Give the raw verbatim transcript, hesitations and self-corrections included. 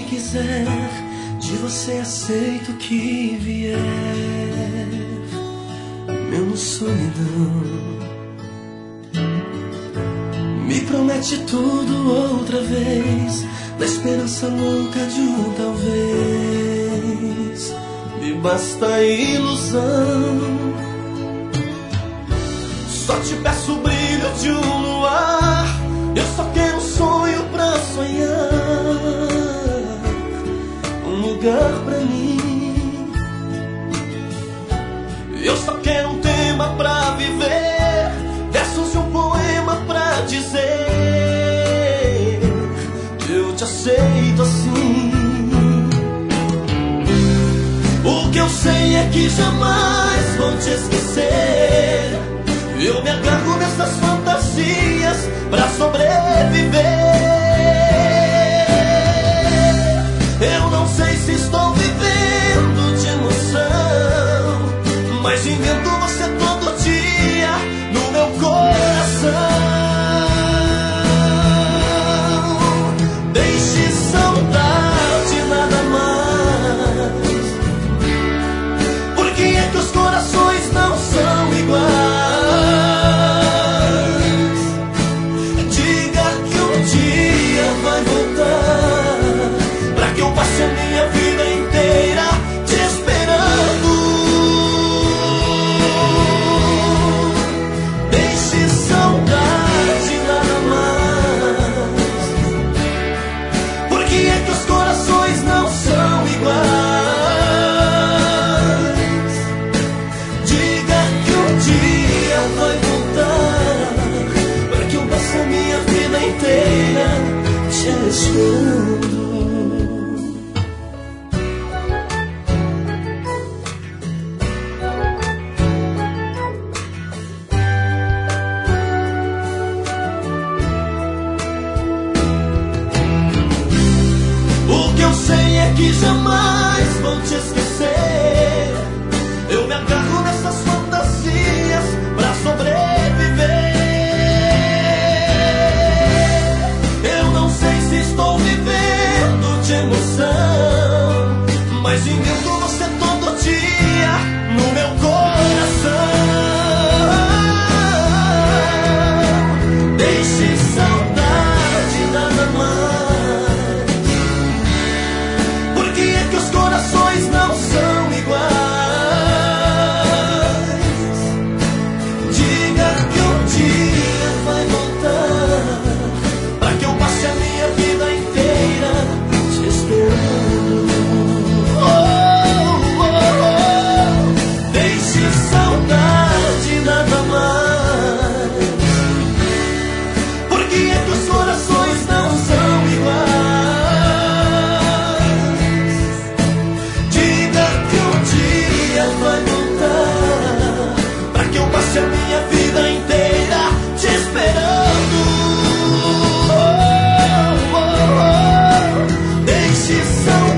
quiser, de você aceito o que vier, menos solidão. Me promete tudo outra vez, na esperança louca de um talvez. Me basta a ilusão. Só te peço o brilho de um luar, eu só quero um sonho pra sonhar, um lugar pra mim. Eu só quero um tema pra viver, versos de um poema pra dizer: eu te aceito assim. O que eu sei é que jamais vou te esquecer. Eu me agarro nessas fantasias pra sobreviver. Eu não sei se estou vivendo de emoção, mas invento você todo dia no meu coração. Deixe saudade nada mais. Por que é que os corações não são iguais? A minha vida inteira te esperando. Deixe saudade nada mais. Por que é que os corações não são iguais? Diga que um dia vai voltar, para que eu passe a minha vida inteira te esperando. Que jamais vou te esquecer. Eu me agarro nessas fantasias pra sobreviver. Eu não sei se estou vivendo de emoção, mas invento você todo dia no meu coração. Deixe saudade nada mais. Não são iguais. Diga que um dia vai voltar, para que eu passe a minha vida inteira te esperando. Oh, oh, oh. Deixe saudade nada mais. Por que é que os corações não são iguais? Vai voltar, pra que eu passe a minha vida inteira te esperando. Oh, oh, oh. Deixe saudade.